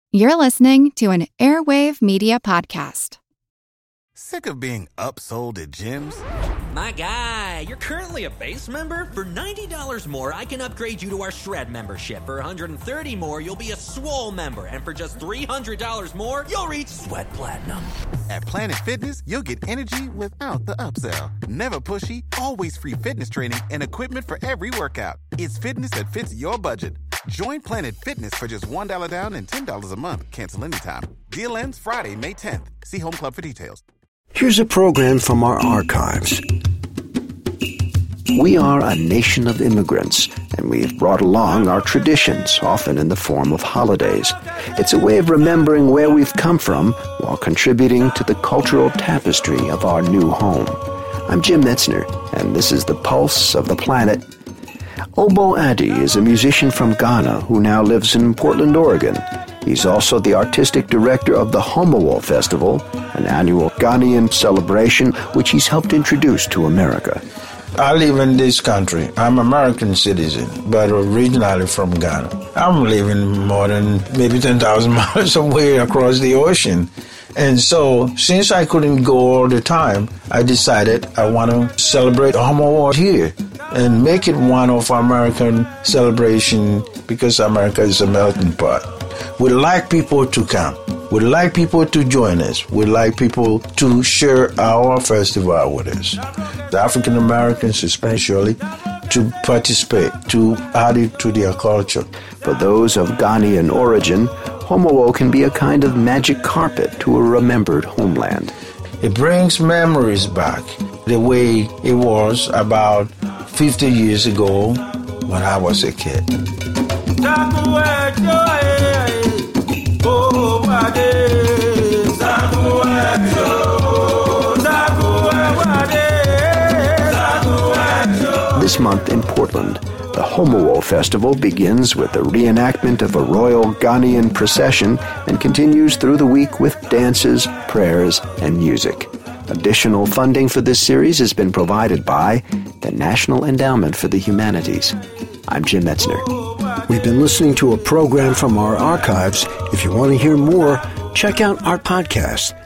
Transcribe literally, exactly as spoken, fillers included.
You're listening to an Airwave Media Podcast. Sick of being upsold at gyms? My guy, you're currently a base member? For ninety dollars more, I can upgrade you to our Shred membership. For one hundred thirty dollars more, you'll be a Swole member. And for just three hundred dollars more, you'll reach Sweat Platinum. At Planet Fitness, you'll get energy without the upsell. Never pushy, always free fitness training and equipment for every workout. It's fitness that fits your budget. Join Planet Fitness for just one dollar down and ten dollars a month. Cancel anytime. Deal ends Friday, May tenth. See Home Club for details. Here's a program from our archives. We are a nation of immigrants, and we've brought along our traditions, often in the form of holidays. It's a way of remembering where we've come from while contributing to the cultural tapestry of our new home. I'm Jim Metzner, and this is the Pulse of the Planet. Obo Addy is a musician from Ghana who now lives in Portland, Oregon. He's also the artistic director of the Homowo Festival, an annual Ghanaian celebration which he's helped introduce to America. I live in this country. I'm an American citizen, but originally from Ghana. I'm living more than maybe ten thousand miles away across the ocean. And so, since I couldn't go all the time, I decided I want to celebrate Homowo here and make it one of American celebration because America is a melting pot. We'd like people to come. We'd like people to join us. We'd like people to share our festival with us. The African Americans especially, to participate, to add it to their culture. For those of Ghanaian origin, Homowo can be a kind of magic carpet to a remembered homeland. It brings memories back, the way it was about fifty years ago when I was a kid. This month in Portland, the Homowo Festival begins with the reenactment of a royal Ghanaian procession and continues through the week with dances, prayers, and music. Additional funding for this series has been provided by the National Endowment for the Humanities. I'm Jim Metzner. We've been listening to a program from our archives. If you want to hear more, check out our podcast